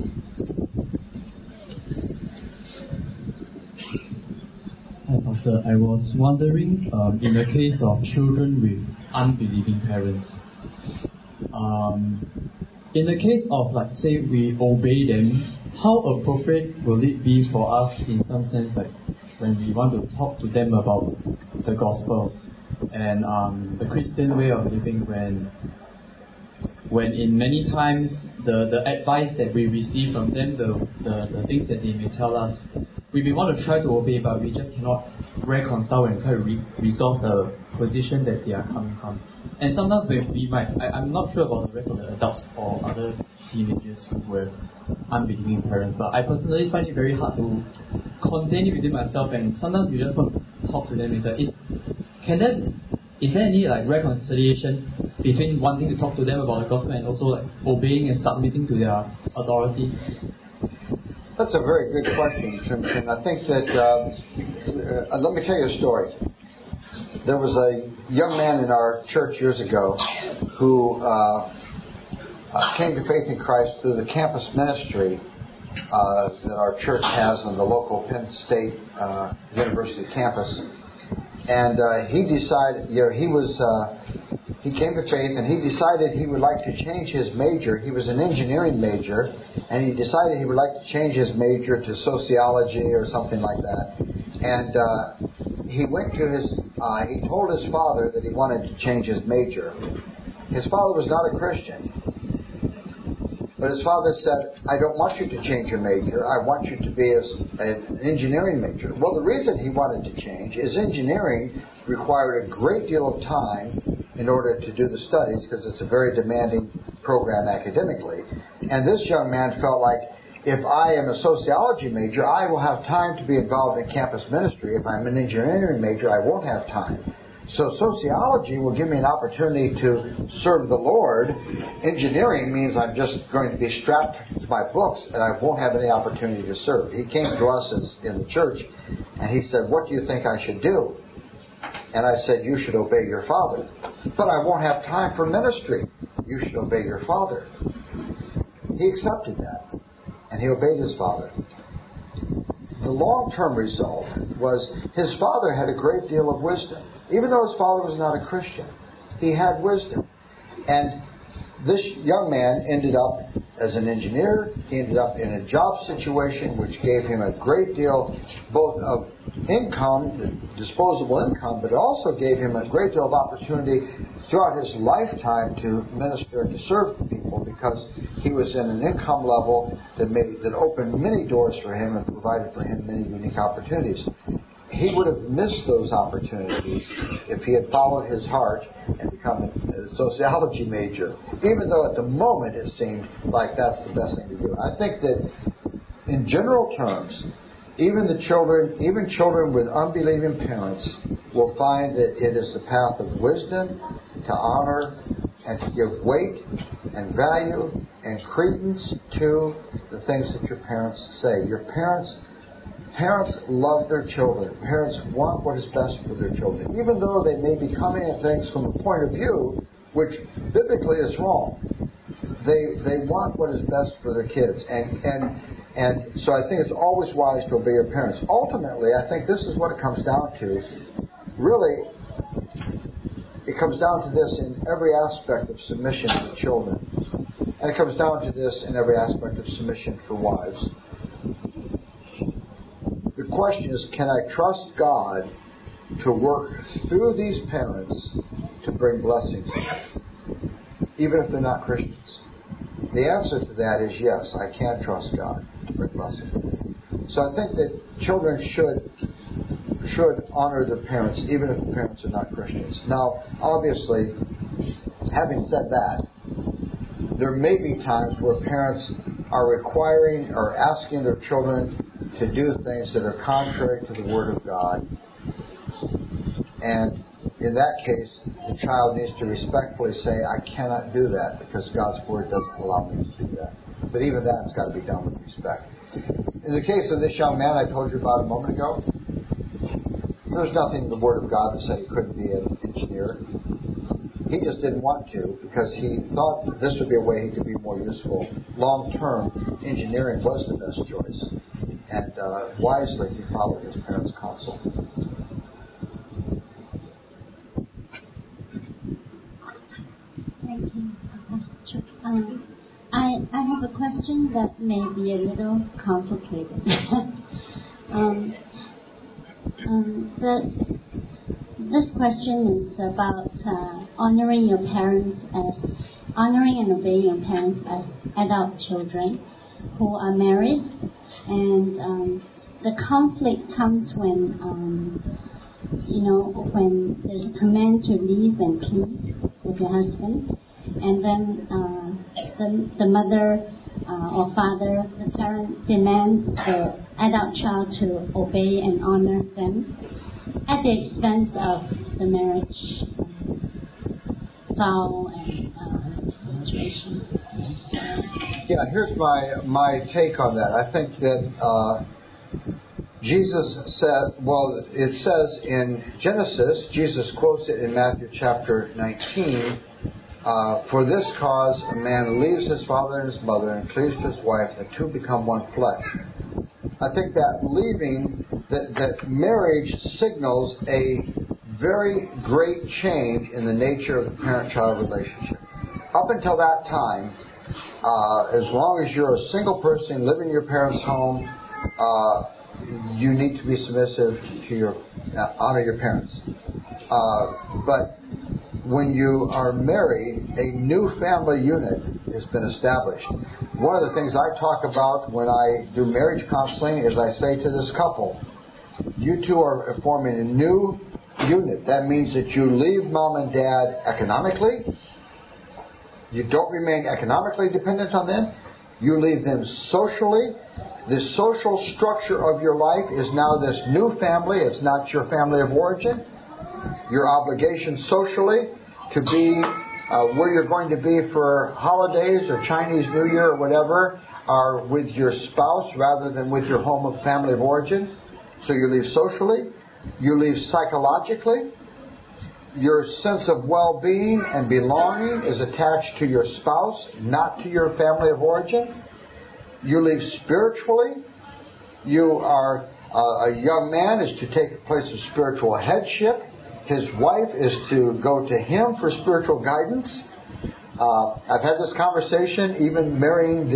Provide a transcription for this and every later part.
Hi, Pastor. I was wondering, in the case of children with unbelieving parents, in the case of, like, say, we obey them, how appropriate will it be for us, in some sense, like, when we want to talk to them about the gospel and the Christian way of living, when in many times the advice that we receive from them, the things that they may tell us, we may want to try to obey, but we just cannot reconcile and try to resolve the position that they are coming from. And sometimes we might, I'm not sure about the rest of the adults or other teenagers who have unbelieving parents, but I personally find it very hard to contain it within myself, and sometimes we just want to talk to them. Is there any like reconciliation between wanting to talk to them about the gospel and also like obeying and submitting to their authority? That's a very good question, Chin. I think that, let me tell you a story. There was a young man in our church years ago who came to faith in Christ through the campus ministry that our church has on the local Penn State University campus. And he decided, he came to faith and he decided he would like to change his major. He was an engineering major, and he decided he would like to change his major to sociology or something like that. And he went to he told his father that he wanted to change his major. His father was not a Christian. But his father said, I don't want you to change your major. I want you to be an engineering major. Well, the reason he wanted to change is engineering required a great deal of time in order to do the studies, because it's a very demanding program academically. And this young man felt like, if I am a sociology major, I will have time to be involved in campus ministry. If I'm an engineering major, I won't have time. So sociology will give me an opportunity to serve the Lord. Engineering means I'm just going to be strapped to my books and I won't have any opportunity to serve. He came to us in the church and he said, what do you think I should do? And I said, you should obey your father. But I won't have time for ministry. You should obey your father. He accepted that and he obeyed his father. The long-term result was his father had a great deal of wisdom. Even though his father was not a Christian, he had wisdom. And this young man ended up as an engineer. He ended up in a job situation which gave him a great deal both of income, disposable income, but it also gave him a great deal of opportunity throughout his lifetime to minister and to serve people, because he was in an income level that opened many doors for him and provided for him many unique opportunities. He would have missed those opportunities if he had followed his heart and become a sociology major, even though at the moment it seemed like that's the best thing to do. I think that in general terms, even children with unbelieving parents will find that it is the path of wisdom to honor and to give weight and value and credence to the things that your parents say. Your parents love their children. Parents want what is best for their children, even though they may be coming at things from a point of view which biblically is wrong. They want what is best for their kids, and so I think it's always wise to obey your parents. Ultimately, I think this is what it comes down to. Really, it comes down to this in every aspect of submission to children, and it comes down to this in every aspect of submission for wives. The question is, can I trust God to work through these parents to bring blessings, even if they're not Christians? The answer to that is yes, I can trust God to bring blessings. So I think that children should honor their parents, even if the parents are not Christians. Now, obviously, having said that, there may be times where parents are requiring or asking their children to do things that are contrary to the Word of God. And in that case, the child needs to respectfully say, I cannot do that because God's Word doesn't allow me to do that. But even that's got to be done with respect. In the case of this young man I told you about a moment ago, there's nothing in the Word of God that said he couldn't be an engineer. He just didn't want to because he thought that this would be a way he could be more useful. Long term, engineering was the best choice. And wisely, he followed his parents' counsel. Thank you. I have a question that may be a little complicated. This question is about honoring and obeying your parents as adult children who are married, and the conflict comes when when there's a command to leave and plead with your husband, and then the mother or father, the parent, demands the adult child to obey and honor them at the expense of the marriage vow and situation. Yeah, here's my take on that. I think that Jesus said, it says in Genesis, Jesus quotes it in Matthew chapter 19, for this cause a man leaves his father and his mother and cleaves to his wife, and the two become one flesh. I think that that marriage signals a very great change in the nature of the parent-child relationship. Up until that time, as long as you're a single person living in your parents' home, you need to be submissive to honor your parents. But when you are married, a new family unit has been established. One of the things I talk about when I do marriage counseling is I say to this couple, you two are forming a new unit. That means that you leave mom and dad economically. You don't remain economically dependent on them. You leave them socially. The social structure of your life is now this new family. It's not your family of origin. Your obligation socially to be where you're going to be for holidays or Chinese New Year or whatever are with your spouse rather than with your home of family of origin. So you leave socially. You leave psychologically. Your sense of well-being and belonging is attached to your spouse, not to your family of origin. You leave spiritually. You are a young man is to take the place of spiritual headship. His wife is to go to him for spiritual guidance. I've had this conversation, even marrying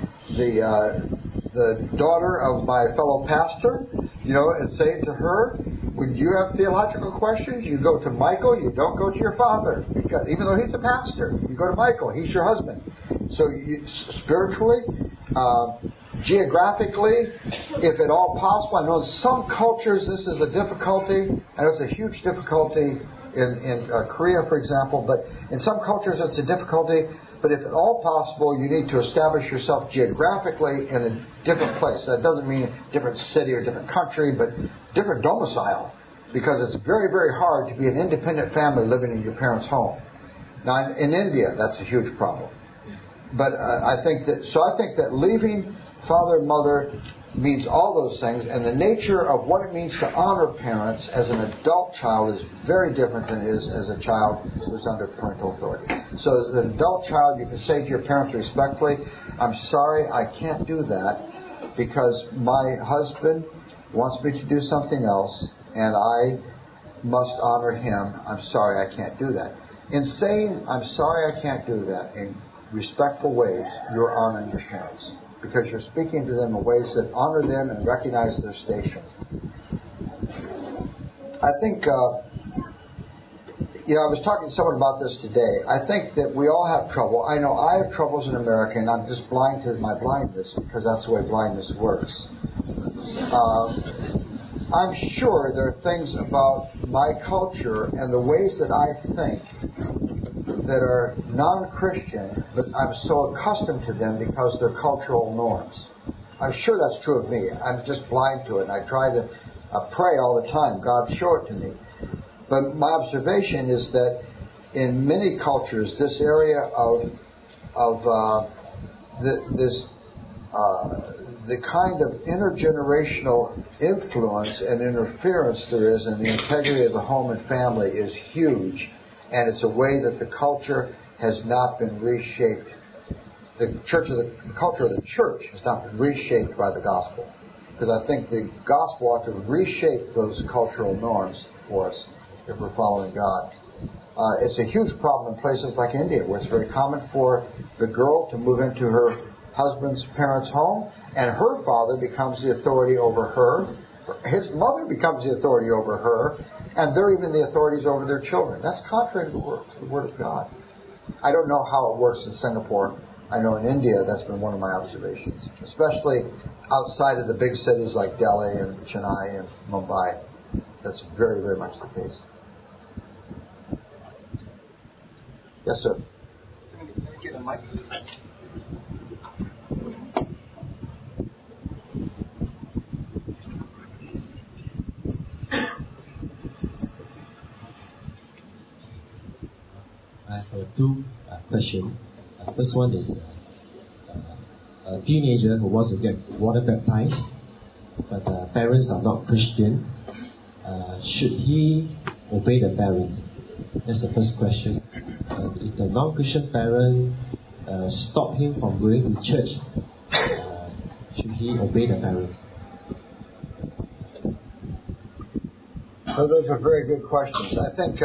the daughter of my fellow pastor, and saying to her, when you have theological questions, you go to Michael, you don't go to your father. Because even though he's the pastor, you go to Michael, he's your husband. So spiritually, geographically, if at all possible, I know in some cultures this is a difficulty. I know it's a huge difficulty in Korea, for example, but in some cultures it's a difficulty. But if at all possible, you need to establish yourself geographically in a different place. That doesn't mean a different city or different country, but different domicile. Because it's very, very hard to be an independent family living in your parents' home. Now, in India, that's a huge problem. But I think that leaving father and mother means all those things, and the nature of what it means to honor parents as an adult child is very different than it is as a child who's under parental authority. So as an adult child, you can say to your parents respectfully, I'm sorry, I can't do that because my husband wants me to do something else, and I must honor him. I'm sorry, I can't do that. In saying, I'm sorry, I can't do that, in respectful ways, you're honoring your parents. Because you're speaking to them in ways that honor them and recognize their station. I think, I was talking to someone about this today. I think that we all have trouble. I know I have troubles in America, and I'm just blind to my blindness because that's the way blindness works. I'm sure there are things about my culture and the ways that I think that are non-Christian, but I'm so accustomed to them because they're cultural norms. I'm sure that's true of me. I'm just blind to it, and I try to pray all the time, God, show it to me. But my observation is that in many cultures, this area of the kind of intergenerational influence and interference there is in the integrity of the home and family is huge. and it's a way that the culture has not been reshaped. The culture of the church has not been reshaped by the gospel. Because I think the gospel ought to reshape those cultural norms for us if we're following God. It's a huge problem in places like India, where it's very common for the girl to move into her husband's parents' home, and her father becomes the authority over her. His mother becomes the authority over her, and they're even the authorities over their children. That's contrary to the Word of God. I don't know how it works in Singapore. I know in India that's been one of my observations, especially outside of the big cities like Delhi and Chennai and Mumbai. That's very, very much the case. Yes, sir. Can I get a mic? I have two questions. First one is a teenager who wants to get water baptized, but parents are not Christian. Should he obey the parents? That's the first question. If the non-Christian parent stop him from going to church, should he obey the parents? So those are very good questions. I think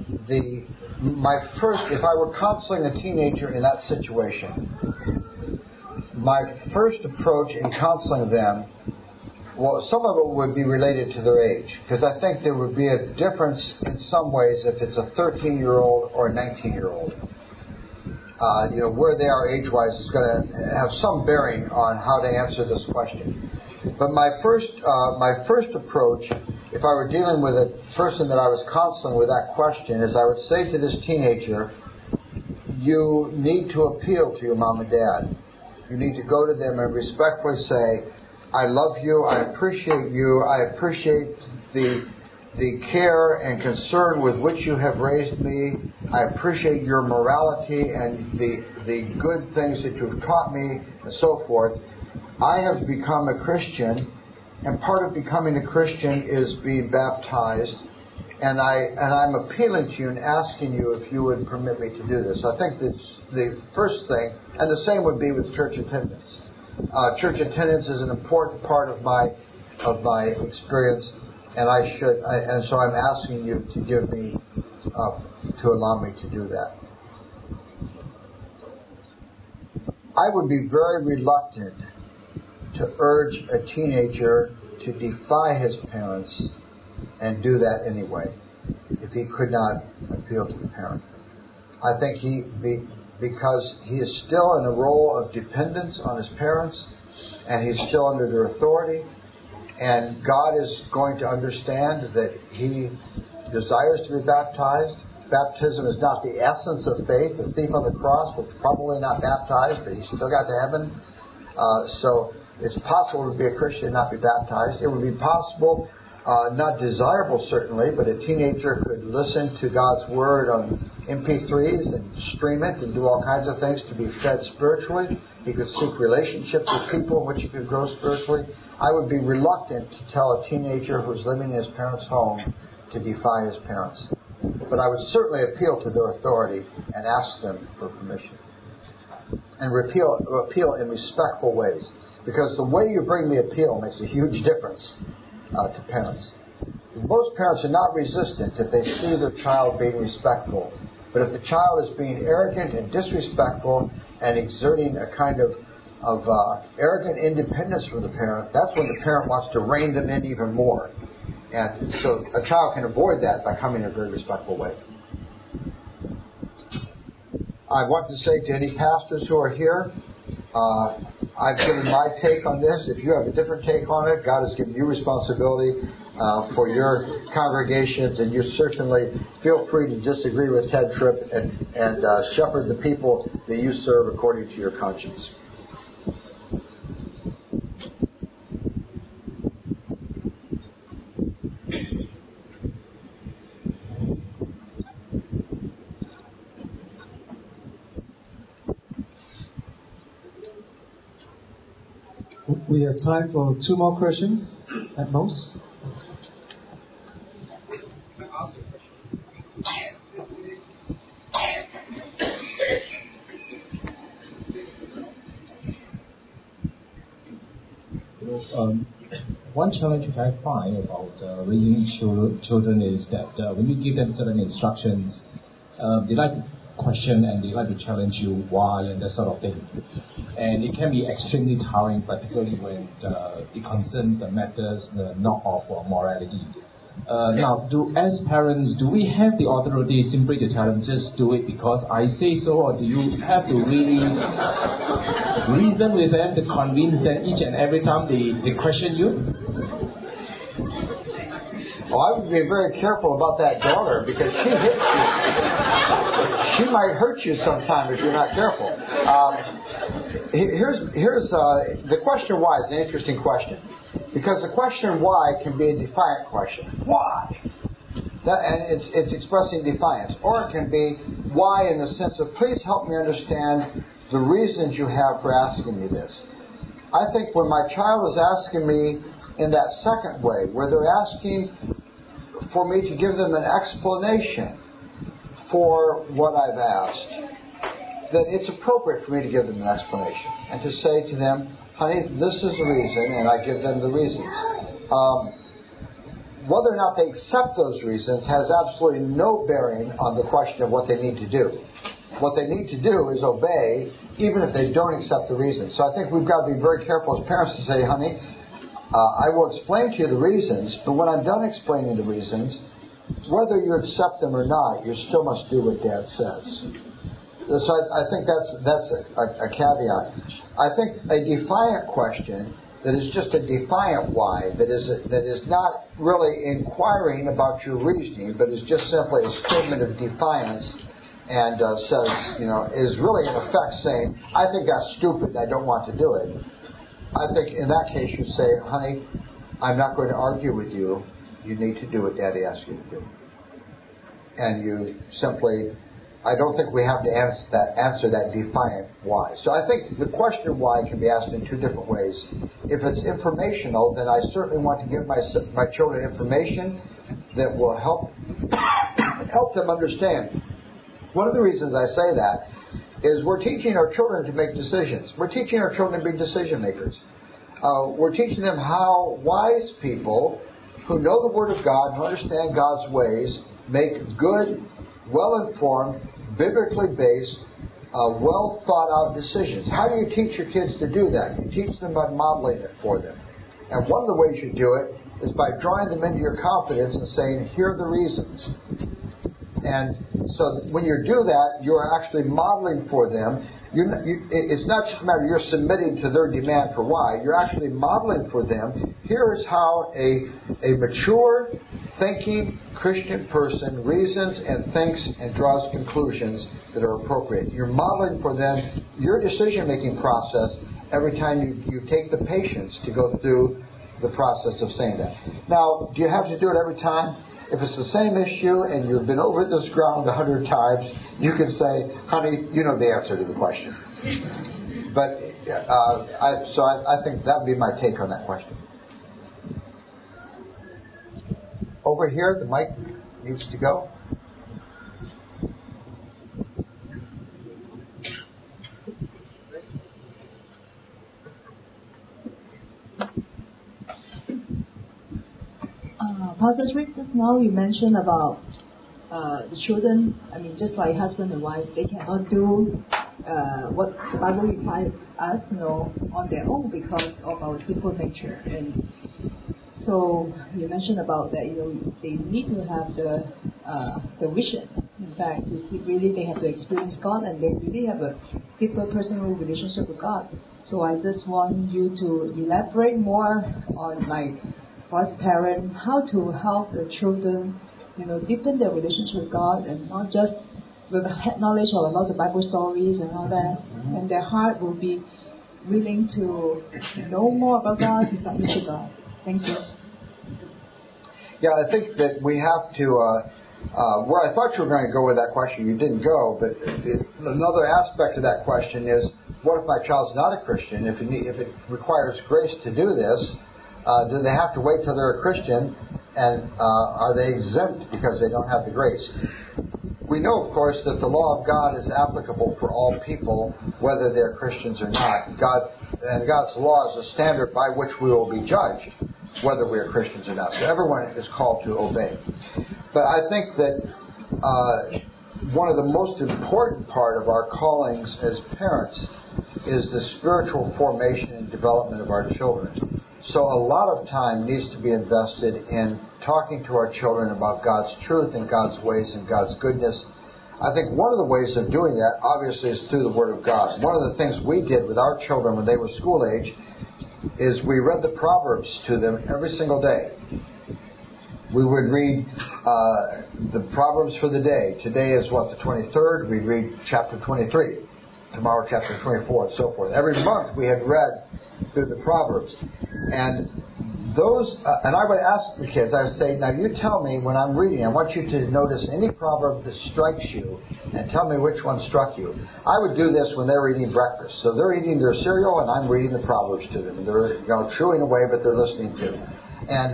if I were counseling a teenager in that situation, my first approach in counseling them, well, some of it would be related to their age, because I think there would be a difference in some ways if it's a 13-year-old or a 19-year-old. Where they are age-wise is going to have some bearing on how to answer this question. But my first approach, if I were dealing with a person that I was counseling with that question, is I would say to this teenager, you need to appeal to your mom and dad. You need to go to them and respectfully say, I love you, I appreciate you, I appreciate the care and concern with which you have raised me, I appreciate your morality and the good things that you've taught me, and so forth. I have become a Christian, and part of becoming a Christian is being baptized, and I'm appealing to you and asking you if you would permit me to do this. I think that's the first thing, and the same would be with church attendance. Church attendance is an important part of my experience, and so I'm asking you to give me to allow me to do that. I would be very reluctant to urge a teenager to defy his parents and do that anyway, if he could not appeal to the parent. I think because he is still in a role of dependence on his parents, and he's still under their authority, and God is going to understand that he desires to be baptized. Baptism is not the essence of faith. The thief on the cross was probably not baptized, but he still got to heaven. So it's possible to be a Christian and not be baptized. It would be possible, not desirable certainly, but a teenager could listen to God's Word on MP3s and stream it and do all kinds of things to be fed spiritually. He could seek relationships with people in which he could grow spiritually. I would be reluctant to tell a teenager who's living in his parents' home to defy his parents. But I would certainly appeal to their authority and ask them for permission. And appeal in respectful ways. Because the way you bring the appeal makes a huge difference to parents. Most parents are not resistant if they see their child being respectful. But if the child is being arrogant and disrespectful and exerting a kind of arrogant independence from the parent, that's when the parent wants to rein them in even more. And so a child can avoid that by coming in a very respectful way. I want to say to any pastors who are here, I've given my take on this. If you have a different take on it, God has given you responsibility for your congregations, and you certainly feel free to disagree with Ted Tripp and shepherd the people that you serve according to your conscience. We have time for 2 more questions at most. One challenge which I find about raising children is that when you give them certain instructions, they like to question and they like to challenge you why and that sort of thing. And it can be extremely tiring, particularly when it concerns matters not of morality. Now, as parents, do we have the authority simply to tell them just do it because I say so, or do you have to really reason with them to convince them each and every time they question you? Oh, I would be very careful about that daughter because she hits you. She might hurt you sometime if you're not careful. Here's the question why is an interesting question. Because the question why can be a defiant question. Why? And it's expressing defiance. Or it can be why in the sense of please help me understand the reasons you have for asking me this. I think when my child is asking me in that second way, where they're asking for me to give them an explanation for what I've asked, then it's appropriate for me to give them an explanation and to say to them, honey, this is the reason, and I give them the reasons. Whether or not they accept those reasons has absolutely no bearing on the question of what they need to do. What they need to do is obey, even if they don't accept the reasons. So I think we've got to be very careful as parents to say, honey, I will explain to you the reasons, but when I'm done explaining the reasons, whether you accept them or not, you still must do what Dad says. So I think that's a caveat. I think a defiant question that is just a defiant why, that is not really inquiring about your reasoning, but is just simply a statement of defiance and says, is really in effect saying, I think that's stupid, I don't want to do it. I think in that case you say, honey, I'm not going to argue with you. You need to do what Daddy asked you to do. And you simply, I don't think we have to answer that defiant why. So I think the question why can be asked in two different ways. If it's informational, then I certainly want to give my children information that will help them understand. One of the reasons I say that is we're teaching our children to make decisions. We're teaching our children to be decision makers. We're teaching them how wise people who know the Word of God, who understand God's ways, make good, well-informed, biblically based, well thought-out decisions. How do you teach your kids to do that? You teach them by modeling it for them. And one of the ways you do it is by drawing them into your confidence and saying, here are the reasons. And so when you do that, you're actually modeling for them. It's not just a matter of you're submitting to their demand for why. You're actually modeling for them. Here is how a mature, thinking Christian person reasons and thinks and draws conclusions that are appropriate. You're modeling for them your decision-making process every time you take the patience to go through the process of saying that. Now, do you have to do it every time? If it's the same issue and you've been over this ground 100 times, you can say, honey, you know the answer to the question. But I think that would be my take on that question. Over here, the mic needs to go. Pastor Rick, just now you mentioned about the children, just like husband and wife, they cannot do what the Bible requires us, on their own because of our sinful nature. And so you mentioned about that, they need to have the vision. In fact, you see, really they have to experience God and they really have a deeper personal relationship with God. So I just want you to elaborate more on for us parents, how to help the children, deepen their relationship with God and not just with knowledge of a lot of Bible stories and all that, and their heart will be willing to know more about God, to submit to God. Thank you. Yeah, I think that we have to, where I thought you were going to go with that question, you didn't go, but another aspect of that question is, what if my child's not a Christian? If it requires grace to do this, do they have to wait till they're a Christian, and are they exempt because they don't have the grace? We know, of course, that the law of God is applicable for all people, whether they're Christians or not. God And God's law is a standard by which we will be judged, whether we are Christians or not. So everyone is called to obey. But I think that one of the most important part of our callings as parents is the spiritual formation and development of our children. So a lot of time needs to be invested in talking to our children about God's truth and God's ways and God's goodness. I think one of the ways of doing that, obviously, is through the Word of God. One of the things we did with our children when they were school age is we read the Proverbs to them every single day. We would read the Proverbs for the day. Today is the 23rd. We'd read chapter 23. Tomorrow chapter 24 and so forth. Every month we had read through the Proverbs. And those, and I would ask the kids, I would say, now you tell me when I'm reading, I want you to notice any proverb that strikes you and tell me which one struck you. I would do this when they're eating breakfast. So they're eating their cereal and I'm reading the Proverbs to them. And they're chewing away, but they're listening to. And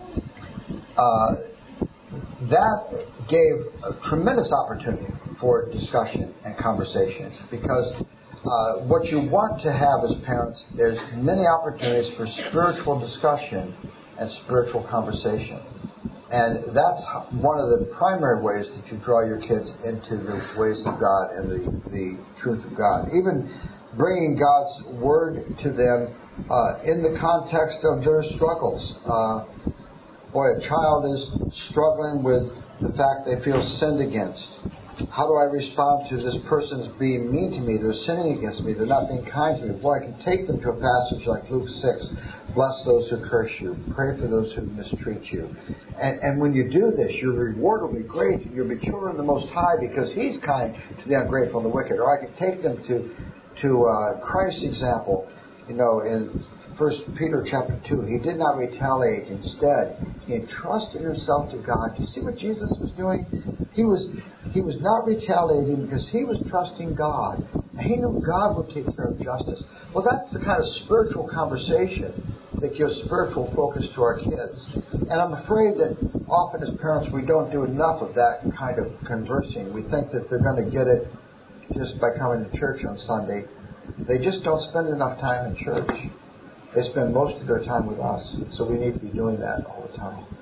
that gave a tremendous opportunity for discussion and conversation, because what you want to have as parents is many opportunities for spiritual discussion and spiritual conversation. And that's one of the primary ways that you draw your kids into the ways of God and the truth of God. Even bringing God's Word to them in the context of their struggles. A child is struggling with the fact they feel sinned against. How do I respond to this person's being mean to me? They're sinning against me. They're not being kind to me. I can take them to a passage like Luke 6. Bless those who curse you. Pray for those who mistreat you. And when you do this, your reward will be great. You'll be children of the Most High because He's kind to the ungrateful and the wicked. Or I can take them to Christ's example. In 1 Peter chapter 2, He did not retaliate. Instead, He entrusted Himself to God. Do you see what Jesus was doing? He was not retaliating because He was trusting God. And He knew God would take care of justice. Well, that's the kind of spiritual conversation that gives spiritual focus to our kids. And I'm afraid that often as parents we don't do enough of that kind of conversing. We think that they're going to get it just by coming to church on Sunday. They just don't spend enough time in church. They spend most of their time with us. So we need to be doing that all the time.